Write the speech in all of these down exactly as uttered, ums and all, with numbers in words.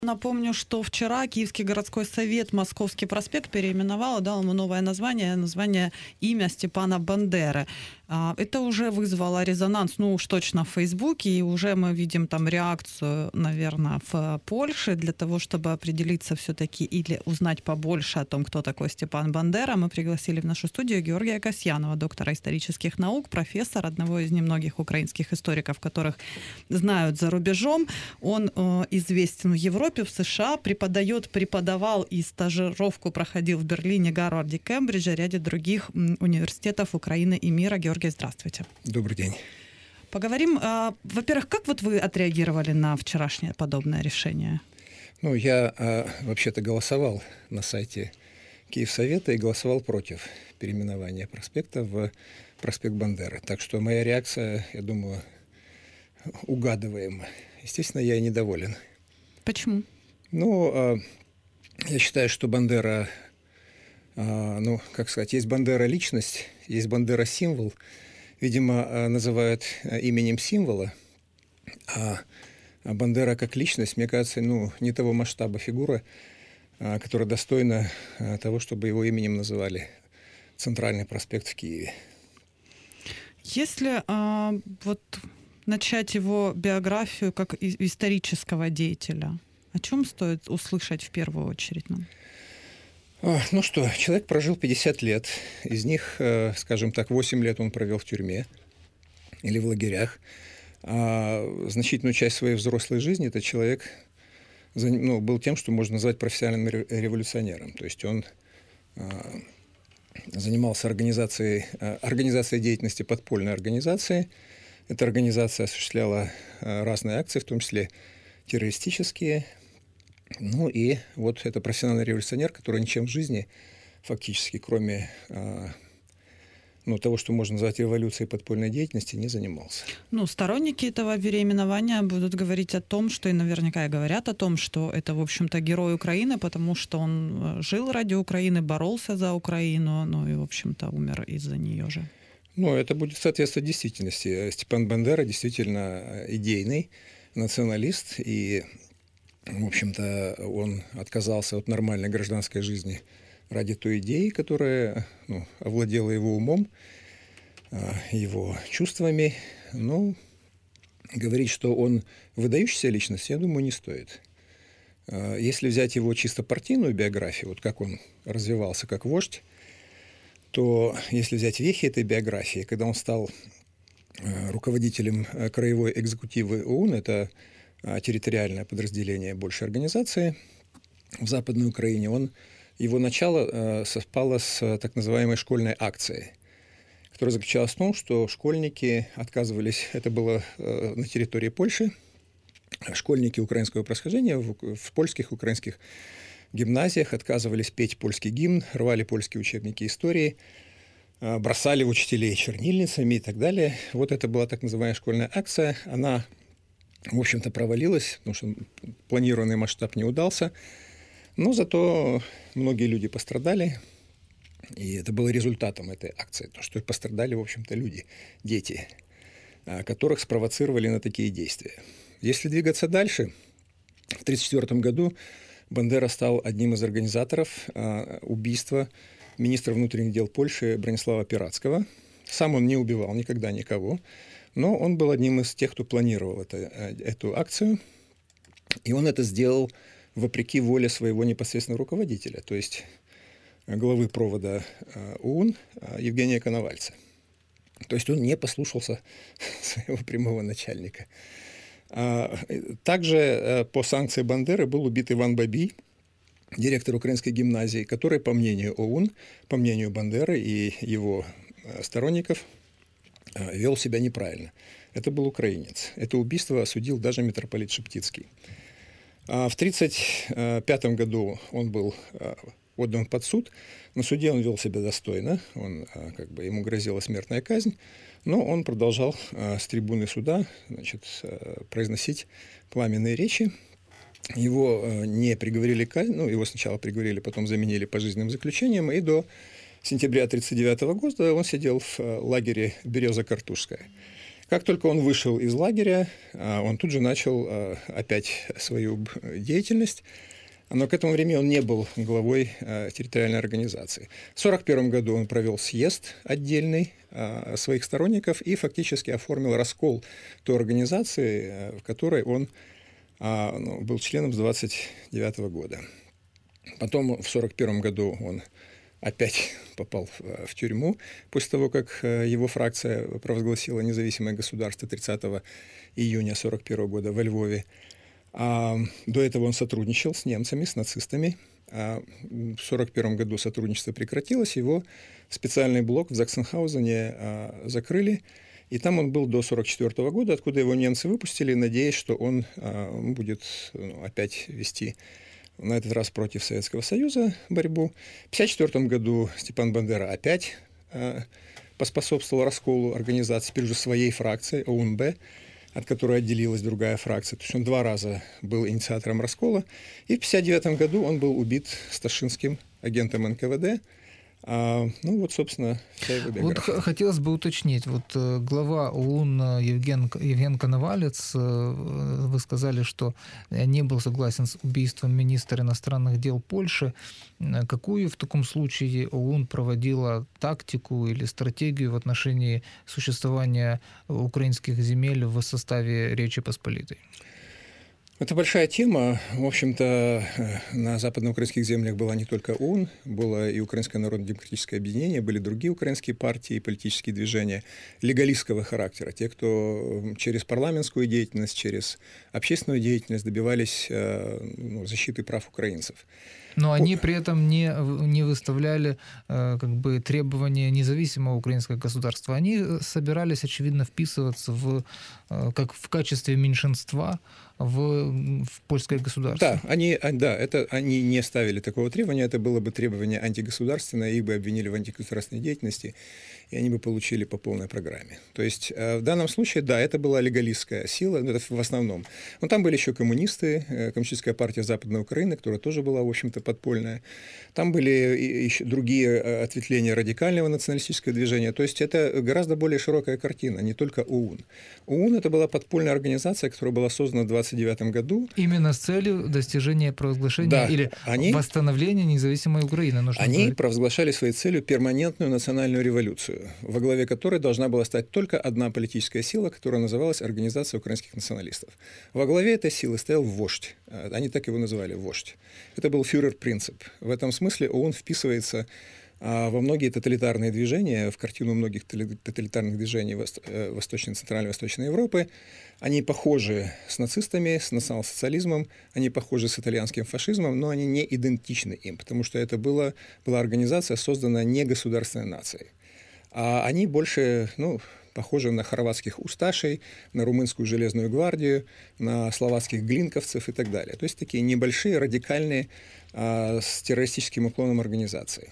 Напомню, что вчера Киевский городской совет Московский проспект переименовал и дал ему новое название, название имя Степана Бандеры. А, Это уже вызвало резонанс, ну уж точно в Фейсбуке, и уже мы видим там реакцию, наверное, в Польше для того, чтобы определиться все-таки или узнать побольше о том, кто такой Степан Бандера. Мы пригласили в нашу студию Георгия Касьянова, доктора исторических наук, профессор, одного из немногих украинских историков, которых знают за рубежом. Он э, известен в Европе, в США, преподает, преподавал и стажировку проходил в Берлине, Гарварде, Кембридже, ряде других университетов Украины и мира. Георгий, здравствуйте. Добрый день. Поговорим, э, во-первых, как вот вы отреагировали на вчерашнее подобное решение? Ну, я э, вообще-то голосовал на сайте Киевсовета и голосовал против переименования проспекта в проспект Бандеры. Так что моя реакция, я думаю, угадываема. Естественно, я и недоволен. Почему? Ну, э, я считаю, что Бандера, э, ну, как сказать, есть Бандера личность, есть Бандера символ. Видимо, э, называют э, именем символа, а Бандера как личность, мне кажется, ну, не того масштаба фигура, э, которая достойна э, того, чтобы его именем называли Центральный проспект в Киеве. Если э, вот начать его биографию как и- исторического деятеля, о чем стоит услышать в первую очередь нам? О, ну что, человек прожил пятьдесят лет, из них, э, скажем так, восемь лет он провел в тюрьме или в лагерях. А значительную часть своей взрослой жизни этот человек ну, был тем, что можно назвать профессиональным революционером. То есть он а, занимался организацией, а, организацией деятельности подпольной организации. Эта организация осуществляла а, разные акции, в том числе террористические. Ну и вот это профессиональный революционер, который ничем в жизни фактически, кроме а, ну, того, что можно назвать революцией подпольной деятельности, не занимался. Ну, сторонники этого переименования будут говорить о том, что и наверняка и говорят о том, что это, в общем-то, герой Украины, потому что он жил ради Украины, боролся за Украину, ну и, в общем-то, умер из-за нее же. Ну, это будет соответствовать действительности. Степан Бандера действительно идейный националист, и, в общем-то, он отказался от нормальной гражданской жизни ради той идеи, которая ну, овладела его умом, его чувствами. Ну, говорить, что он выдающаяся личность, я думаю, не стоит. Если взять его чисто партийную биографию, вот как он развивался как вождь, то если взять вехи этой биографии, когда он стал руководителем краевой экзекутивы ОУН, это территориальное подразделение большей организации в Западной Украине, он его начало э, совпало с так называемой школьной акцией, которая заключалась в том, что школьники отказывались, это было э, на территории Польши, школьники украинского происхождения в, в польских, украинских гимназиях отказывались петь польский гимн, рвали польские учебники истории, э, бросали в учителей чернильницами и так далее. Вот это была так называемая школьная акция. Она, в общем-то, провалилась, потому что планированный масштаб не удался. Но зато многие люди пострадали, и это было результатом этой акции, то, что пострадали, в общем-то, люди, дети, которых спровоцировали на такие действия. Если двигаться дальше, в тысяча девятьсот тридцать четвёртом году Бандера стал одним из организаторов убийства министра внутренних дел Польши Бронислава Пиратского. Сам он не убивал никогда никого, но он был одним из тех, кто планировал это, эту акцию, и он это сделал вопреки воле своего непосредственного руководителя, то есть главы провода ОУН Евгения Коновальца. То есть он не послушался своего прямого начальника. Также по санкции Бандеры был убит Иван Бабий, директор украинской гимназии, который, по мнению ОУН, по мнению Бандеры и его сторонников, вел себя неправильно. Это был украинец. Это убийство осудил даже митрополит Шептицкий. В тысяча девятьсот тридцать пятом году он был отдан под суд. На суде он вел себя достойно, он, как бы, ему грозила смертная казнь, но он продолжал с трибуны суда, значит, произносить пламенные речи. Его не приговорили к казни, ну, его сначала приговорили, потом заменили пожизненным заключением, и до сентября тысяча девятьсот тридцать девятого года он сидел в лагере Береза-Картушская, Как только он вышел из лагеря, он тут же начал опять свою деятельность, но к этому времени он не был главой территориальной организации. В сорок первом году он провел съезд отдельный своих сторонников и фактически оформил раскол той организации, в которой он ну, был членом с двадцать девятого года. Потом в сорок первом году он опять попал в, в тюрьму после того, как его фракция провозгласила независимое государство тридцатого июня сорок первого года во Львове. А до этого он сотрудничал с немцами, с нацистами. А в сорок первом году сотрудничество прекратилось, его специальный блок в Заксенхаузене а, закрыли, и там он был до сорок четвёртого года, откуда его немцы выпустили, надеясь, что он а, будет ну, опять вести на этот раз против Советского Союза борьбу. В тысяча девятьсот пятьдесят четвёртом году Степан Бандера опять э, поспособствовал расколу организации, теперь уже своей фракции, ОУН-Б, от которой отделилась другая фракция. То есть он два раза был инициатором раскола. И в тысяча девятьсот пятьдесят девятом году он был убит Сташинским, агентом эн ка вэ дэ. А, ну вот, собственно, вся его биография. Вот хотелось бы уточнить, вот глава ОУН Евген, Евген Коновалец, вы сказали, что не был согласен с убийством министра иностранных дел Польши. Какую в таком случае ОУН проводила тактику или стратегию в отношении существования украинских земель в составе Речи Посполитой? Это большая тема. В общем-то, на западноукраинских землях была не только ОУН, было и Украинское народно-демократическое объединение, были другие украинские партии и политические движения легалистского характера. Те, кто через парламентскую деятельность, через общественную деятельность добивались ну, защиты прав украинцев. Но они при этом не, не выставляли э, как бы требования независимого украинского государства. Они собирались, очевидно, вписываться в, э, как в качестве меньшинства в, в польское государство. Да, они, да, это, они не ставили такого требования. Это было бы требование антигосударственное, их бы обвинили в антигосударственной деятельности, и они бы получили по полной программе. То есть э, в данном случае, да, это была легалистская сила, это в основном. Но там были еще коммунисты, э, Коммунистическая партия Западной Украины, которая тоже была, в общем-то, подпольная. Там были еще другие ответвления радикального националистического движения. То есть это гораздо более широкая картина, не только ОУН. ОУН — это была подпольная организация, которая была создана в двадцать девятом году. Именно с целью достижения провозглашения да, или они, восстановления независимой Украины. Нужно они сказать. провозглашали своей целью перманентную национальную революцию, во главе которой должна была стать только одна политическая сила, которая называлась Организация украинских националистов. Во главе этой силы стоял вождь. Они так его называли, вождь. Это был фюрер-принцип. В этом смысле ОУН вписывается во многие тоталитарные движения, в картину многих тоталитарных движений Восточной, Центральной и Восточной Европы. Они похожи с нацистами, с национал-социализмом, они похожи с итальянским фашизмом, но они не идентичны им, потому что это была, была организация, созданная не государственной нацией. А они больше, ну, похожи на хорватских усташей, на румынскую железную гвардию, на словацких глинковцев и так далее. То есть такие небольшие, радикальные, а, с террористическим уклоном организации.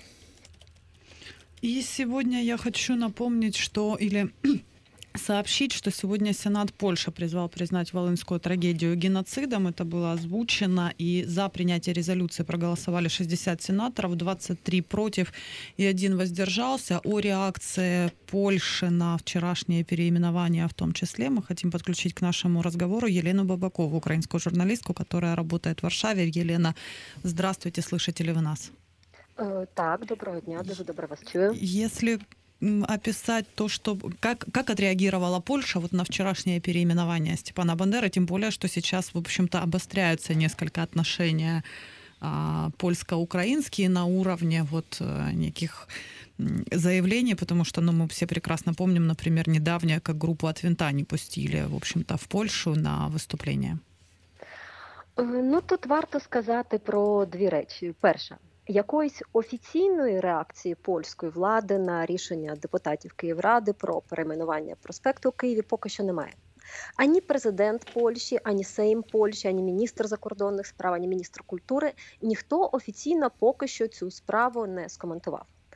И сегодня я хочу напомнить, что или сообщить, что сегодня Сенат Польши призвал признать волынскую трагедию геноцидом. Это было озвучено, и за принятие резолюции проголосовали шестьдесят сенаторов, двадцать три против и один воздержался. О реакции Польши на вчерашнее переименование в том числе мы хотим подключить к нашему разговору Елену Бабакову, украинскую журналистку, которая работает в Варшаве. Елена, здравствуйте, слышите ли вы нас? Так, доброго дня, дуже добре вас чую. Если описать то, что как, как отреагировала Польша вот на вчерашнее переименование Степана Бандеры, тем более, что сейчас, в общем-то, обостряются несколько отношения а, польско-украинские на уровне вот а, неких заявлений, потому что, ну, мы все прекрасно помним, например, недавнее, как группу от винта не пустили, в общем-то, в Польшу на виступлення. Ну, тут варто сказати про дві речі. Перша. Якоїсь офіційної реакції польської влади на рішення депутатів Київради про перейменування проспекту у Києві поки що немає. Ані президент Польщі, ані Сейм Польщі, ані міністр закордонних справ, ані міністр культури, ніхто офіційно поки що цю справу не скоментував.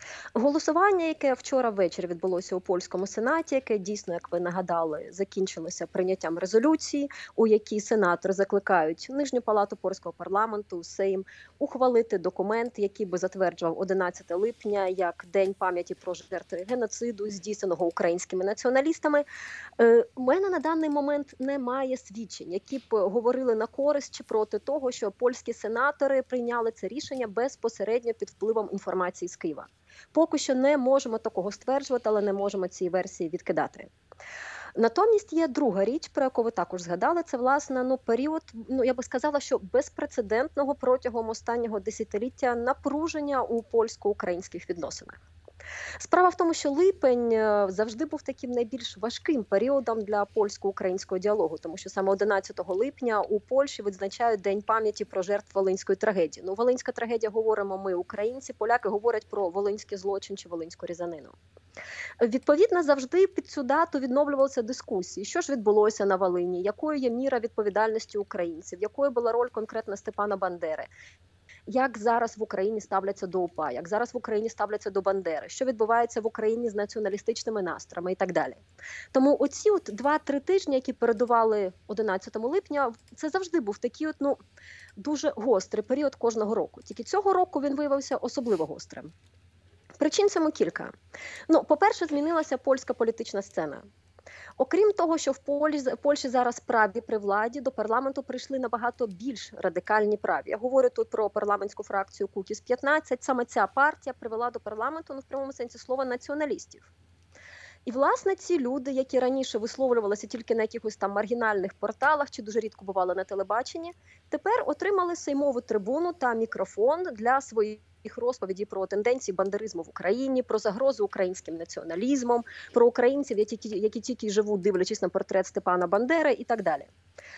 Голосування, яке вчора ввечері відбулося у польському сенаті, яке дійсно, як ви нагадали, закінчилося прийняттям резолюції, у якій сенатори закликають Нижню палату польського парламенту, Сейм, ухвалити документ, який би затверджував одинадцяте липня як День пам'яті про жертви геноциду, здійсненого українськими націоналістами. Е, У мене на даний момент немає свідчень, які б говорили на користь чи проти того, що польські сенатори прийняли це рішення безпосередньо під впливом інформації з Києва. Поки що не можемо такого стверджувати, але не можемо цієї версії відкидати. Натомість є друга річ, про яку ви також згадали, це, власне, ну, період, ну, я би сказала, що безпрецедентного протягом останнього десятиліття напруження у польсько-українських відносинах. Справа в тому, що липень завжди був таким найбільш важким періодом для польсько-українського діалогу, тому що саме одинадцятого липня у Польщі відзначають День пам'яті про жертв Волинської трагедії. Ну, Волинська трагедія говоримо ми, українці, поляки говорять про волинський злочин чи волинську різанину. Відповідно, завжди під цю дату відновлювалися дискусії, що ж відбулося на Волині, якою є міра відповідальності українців, якою була роль конкретно Степана Бандери. Як зараз в Україні ставляться до УПА, як зараз в Україні ставляться до Бандери, що відбувається в Україні з націоналістичними настроями і так далі. Тому оці от два-три тижні, які передували одинадцятого липня, це завжди був такий от, ну, дуже гострий період кожного року. Тільки цього року він виявився особливо гострим. Причин цьому кілька. Ну, по-перше, змінилася польська політична сцена. Окрім того, що в Польщі зараз праві при владі, до парламенту прийшли набагато більш радикальні праві. Я говорю тут про парламентську фракцію Кукіс п'ятнадцять. Саме ця партія привела до парламенту, ну, в прямому сенсі слова, націоналістів. І, власне, ці люди, які раніше висловлювалися тільки на якихось там маргінальних порталах чи дуже рідко бували на телебаченні, тепер отримали сеймову трибуну та мікрофон для своїх їх розповіді про тенденції бандеризму в Україні, про загрозу українським націоналізмом, про українців, які, які тільки живуть, дивлячись на портрет Степана Бандери і так далі.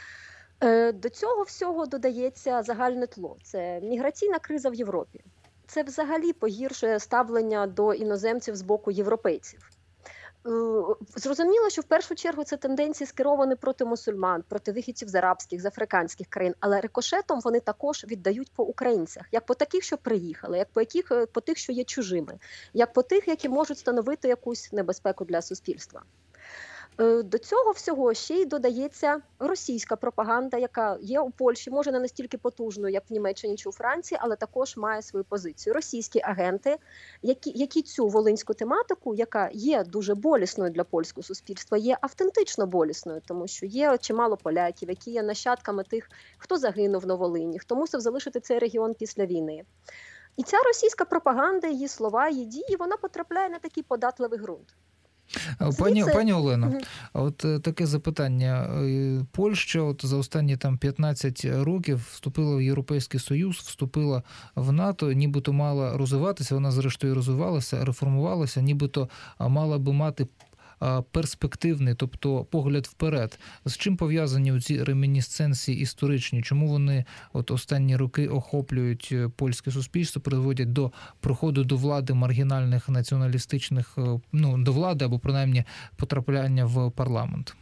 До цього всього додається загальне тло. Це міграційна криза в Європі. Це взагалі погіршує ставлення до іноземців з боку європейців. Зрозуміло, що в першу чергу це тенденції скеровані проти мусульман, проти вихідців з арабських, з африканських країн, але рикошетом вони також віддають по українцях, як по таких, що приїхали, як по яких, по тих, що є чужими, як по тих, які можуть становити якусь небезпеку для суспільства. До цього всього ще й додається російська пропаганда, яка є у Польщі, може не настільки потужною, як в Німеччині чи у Франції, але також має свою позицію. Російські агенти, які, які цю волинську тематику, яка є дуже болісною для польського суспільства, є автентично болісною, тому що є чимало поляків, які є нащадками тих, хто загинув на Волині, хто мусив залишити цей регіон після війни. І ця російська пропаганда, її слова, її дії, вона потрапляє на такий податливий ґрунт. Пані, пані Олено, угу. От таке запитання. Польща от за останні там п'ятнадцять років вступила в Європейський Союз, вступила в НАТО, нібито мала розвиватися, вона зрештою розвивалася, реформувалася, нібито мала би мати перспективний, тобто погляд вперед. З чим пов'язані ці ремінісценції історичні? Чому вони от останні роки охоплюють польське суспільство, приводять до приходу до влади маргінальних націоналістичних, ну, до влади або принаймні потрапляння в парламент?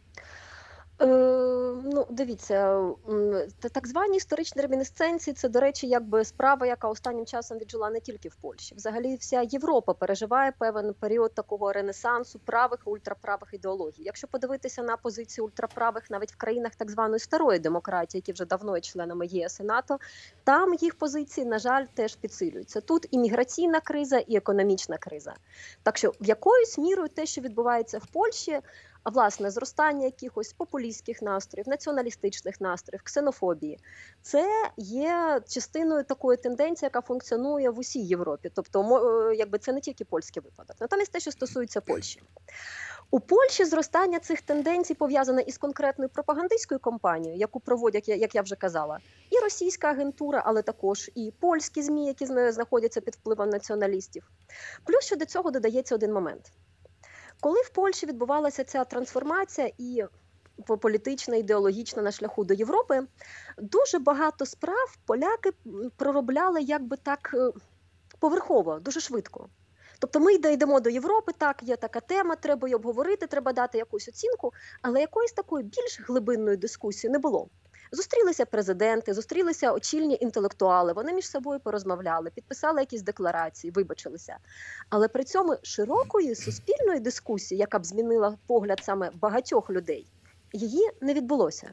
Е, ну, дивіться, так звані історичні ремінісценції – це, до речі, якби справа, яка останнім часом віджила не тільки в Польщі. Взагалі вся Європа переживає певний період такого ренесансу правих і ультраправих ідеологій. Якщо подивитися на позиції ультраправих навіть в країнах так званої старої демократії, які вже давно є членами ЄС і НАТО, там їх позиції, на жаль, теж підсилюються. Тут і міграційна криза, і економічна криза. Так що в якоюсь мірою те, що відбувається в Польщі, а власне зростання якихось популістських настроїв, націоналістичних настроїв, ксенофобії, це є частиною такої тенденції, яка функціонує в усій Європі. Тобто, якби це не тільки польський випадок. Натомість те, що стосується Польщі. У Польщі зростання цих тенденцій пов'язане із конкретною пропагандистською кампанією, яку проводять, як я вже казала, і російська агентура, але також і польські ЗМІ, які знаходяться під впливом націоналістів. Плюс, що до цього додається один момент. Коли в Польщі відбувалася ця трансформація і політична, ідеологічна на шляху до Європи, дуже багато справ поляки проробляли якби так поверхово, дуже швидко. Тобто ми йдемо до Європи, так, є така тема, треба її обговорити, треба дати якусь оцінку, але якоїсь такої більш глибинної дискусії не було. Зустрілися президенти, зустрілися очільні інтелектуали, вони між собою порозмовляли, підписали якісь декларації, вибачилися. Але при цьому широкої суспільної дискусії, яка б змінила погляд саме багатьох людей, її не відбулося.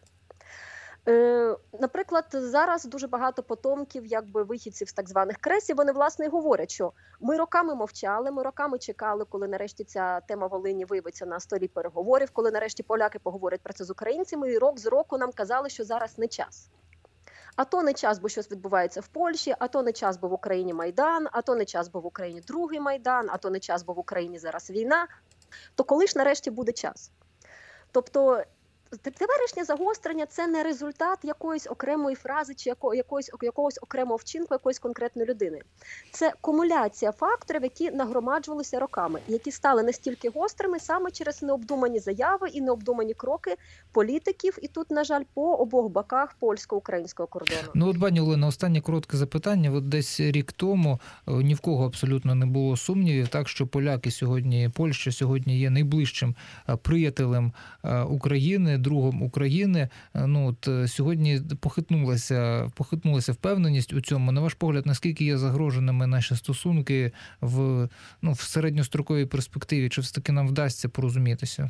Е, наприклад, зараз дуже багато потомків, якби вихідців з так званих кресів, вони власне і говорять, що ми роками мовчали, ми роками чекали, коли нарешті ця тема Волині виявиться на столі переговорів, коли нарешті поляки поговорять про це з українцями, і рок з року нам казали, що зараз не час. А то не час, бо щось відбувається в Польщі, а то не час, бо в Україні Майдан, а то не час, бо в Україні другий Майдан, а то не час, бо в Україні зараз війна. То коли ж нарешті буде час? Тобто теперішнє загострення – це не результат якоїсь окремої фрази чи якогось, якогось окремого вчинку якоїсь конкретної людини. Це кумуляція факторів, які нагромаджувалися роками, які стали настільки гострими саме через необдумані заяви і необдумані кроки політиків, і тут, на жаль, по обох боках польсько-українського кордону. Ну от, пані Олено, останнє коротке запитання. От десь рік тому ні в кого абсолютно не було сумнівів, так, що поляки сьогодні, Польща сьогодні є найближчим приятелем України, другом України. Ну от сьогодні похитнулася, похитнулася впевненість у цьому. На ваш погляд, наскільки є загроженими наші стосунки в, ну, в середньостроковій перспективі? Чи все-таки нам вдасться порозумітися?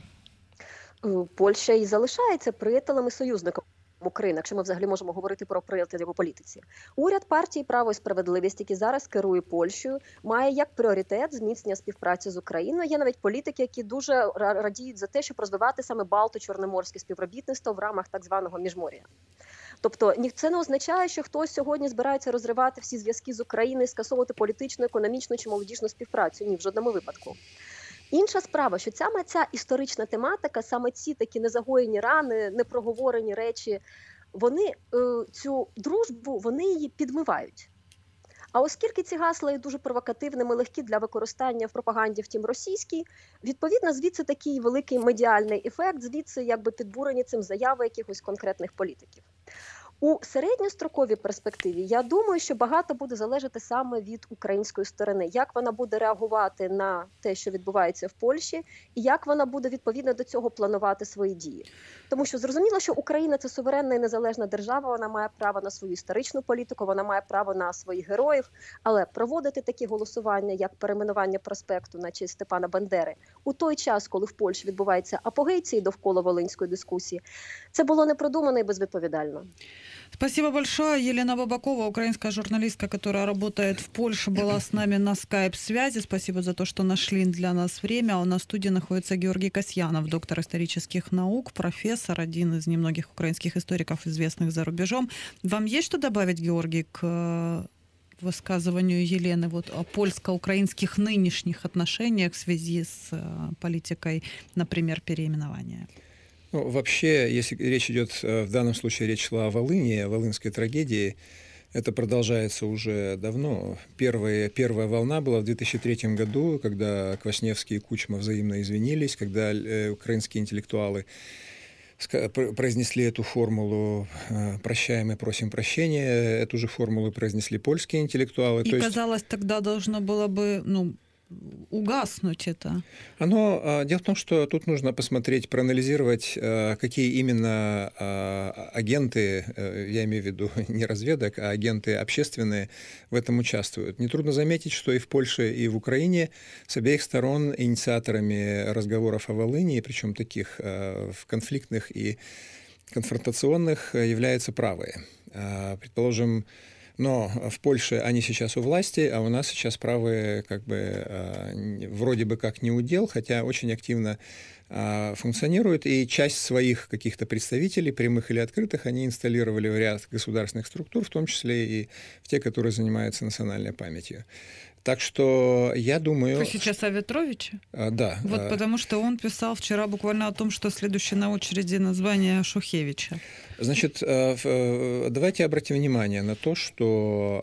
Польща і залишається приятелем і союзником України, якщо ми взагалі можемо говорити про приятелів у політиці. Уряд партії «Право і справедливість», який зараз керує Польщею, має як пріоритет зміцнення співпраці з Україною. Є навіть політики, які дуже радіють за те, щоб розвивати саме Балто-Чорноморське співробітництво в рамках так званого Міжмор'я. Тобто це не означає, що хтось сьогодні збирається розривати всі зв'язки з Україною, скасовувати політичну, економічну чи молодіжну співпрацю. Ні, в жодному випадку. Інша справа, що саме ця історична тематика, саме ці такі незагоєні рани, непроговорені речі, вони цю дружбу, вони її підмивають. А оскільки ці гасла є дуже провокативними, легкі для використання в пропаганді, втім російській, відповідно, звідси такий великий медіальний ефект, звідси якби підбурені цим заяви якихось конкретних політиків. У середньостроковій перспективі, я думаю, що багато буде залежати саме від української сторони. Як вона буде реагувати на те, що відбувається в Польщі, і як вона буде відповідно до цього планувати свої дії. Тому що зрозуміло, що Україна – це суверенна і незалежна держава, вона має право на свою історичну політику, вона має право на своїх героїв, але проводити такі голосування, як перейменування проспекту на честь Степана Бандери, у той час, коли в Польщі відбувається апогей цієї довкола волинської дискусії, це було непродумано і безвідповідально. Спасибо большое. Елена Бабакова, украинская журналистка, которая работает в Польше, была с нами на скайп-связи. Спасибо за то, что нашли для нас время. У нас в студии находится Георгий Касьянов, доктор исторических наук, профессор, один из немногих украинских историков, известных за рубежом. Вам есть что добавить, Георгий, к высказыванию Елены вот о польско-украинских нынешних отношениях в связи с политикой, например, переименования? Ну, вообще, если речь идет, в данном случае речь шла о Волыни, о волынской трагедии, это продолжается уже давно. Первая, первая волна была в две тысячи третьем году, когда Квасневский и Кучма взаимно извинились, когда э, украинские интеллектуалы произнесли эту формулу «прощаем и просим прощения», эту же формулу произнесли польские интеллектуалы. И То казалось, есть... тогда должно было бы, ну, угаснуть это. Оно, дело в том, что тут нужно посмотреть, проанализировать, какие именно агенты, я имею в виду не разведок, а агенты общественные в этом участвуют. Нетрудно заметить, что и в Польше, и в Украине с обеих сторон инициаторами разговоров о Волыни, причем таких конфликтных и конфронтационных, являются правые. Предположим, но в Польше они сейчас у власти, а у нас сейчас правые как бы вроде бы как не удел, хотя очень активно функционируют, и часть своих каких-то представителей, прямых или открытых, они инсталлировали в ряд государственных структур, в том числе и в те, которые занимаются национальной памятью. Так что я думаю... Вы сейчас о Ветровиче? А, да. Вот а... потому что он писал вчера буквально о том, что следующее на очереди название Шухевича. Значит, давайте обратим внимание на то, что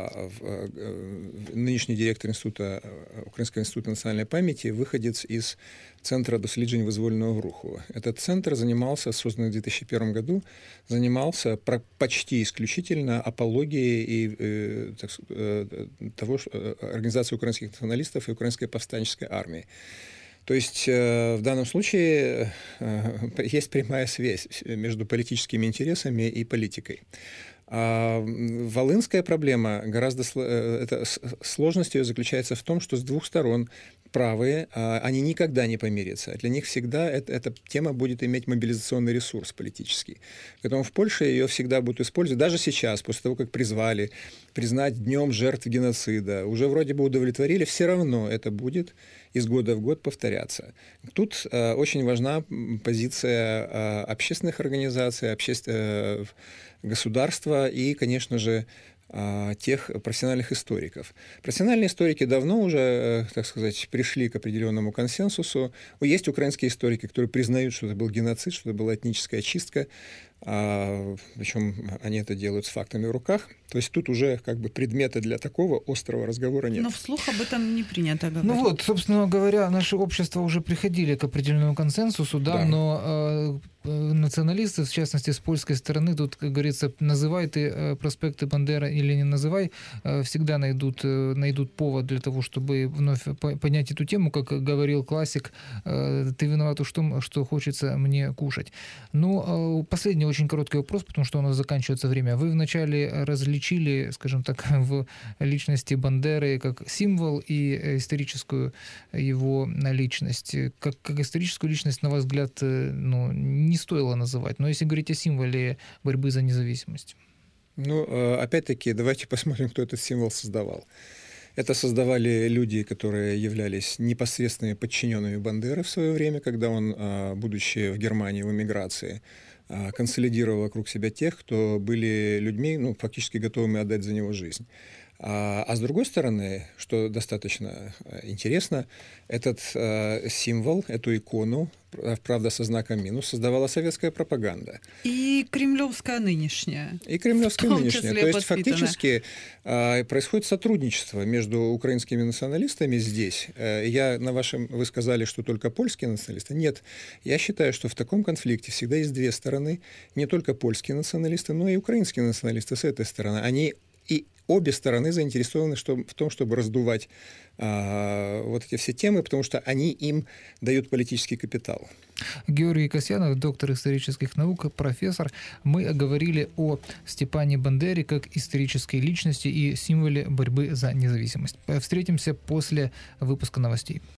нынешний директор института, Украинского института национальной памяти выходец из Центра досліджень визвольного руху. Этот центр занимался, созданный в две тысячи первом году, занимался почти исключительно апологией и, э, так, того, что, организации украинских националистов и украинской повстанческой армии. То есть в данном случае есть прямая связь между политическими интересами и политикой. А волынская проблема гораздо это, сложность ее заключается в том, что с двух сторон правые, они никогда не помирятся. Для них всегда это, эта тема будет иметь мобилизационный ресурс политический. Поэтому в Польше ее всегда будут использовать. Даже сейчас, после того, как призвали признать днем жертв геноцида, уже вроде бы удовлетворили, все равно это будет из года в год повторяться. Тут э, очень важна позиция э, общественных организаций, обществ... э, государства и, конечно же, тех профессиональных историков. Профессиональные историки давно уже, так сказать, пришли к определенному консенсусу. Есть украинские историки, которые признают, что это был геноцид, что это была этническая очистка, а, причем они это делают с фактами в руках. То есть тут уже как бы предмета для такого острого разговора нет. Но вслух об этом не принято говорить. Ну вот, собственно говоря, наши общества уже приходили к определенному консенсусу, да, да. но э, националисты, в частности, с польской стороны, тут, как говорится, называй ты э, проспекты Бандеры или не называй, э, всегда найдут, э, найдут повод для того, чтобы вновь поднять эту тему, как говорил классик, э, ты виноват в том, что хочется мне кушать. Ну, э, последний очень короткий вопрос, потому что у нас заканчивается время. Вы вначале различили, скажем так, в личности Бандеры как символ и историческую его личность. Как, как историческую личность, на ваш взгляд, ну, не стоило называть. Но если говорить о символе борьбы за независимость. Ну, опять-таки, давайте посмотрим, кто этот символ создавал. Это создавали люди, которые являлись непосредственными подчиненными Бандеры в свое время, когда он, будучи в Германии в эмиграции, консолидировал вокруг себя тех, кто были людьми, ну, фактически готовыми отдать за него жизнь. А, а с другой стороны, что достаточно интересно, этот э, символ, эту икону, правда, со знаком минус, создавала советская пропаганда. И кремлевская нынешняя. И кремлевская нынешняя. То есть подпитана. фактически э, происходит сотрудничество между украинскими националистами здесь. Э, я на вашем, вы сказали, что только польские националисты. Нет, я считаю, что в таком конфликте всегда есть две стороны. Не только польские националисты, но и украинские националисты с этой стороны. Они и обе стороны заинтересованы в том, чтобы раздувать а, вот эти все темы, потому что они им дают политический капитал. Георгий Касьянов, доктор исторических наук, профессор. Мы говорили о Степане Бандере как исторической личности и символе борьбы за независимость. Встретимся после выпуска новостей.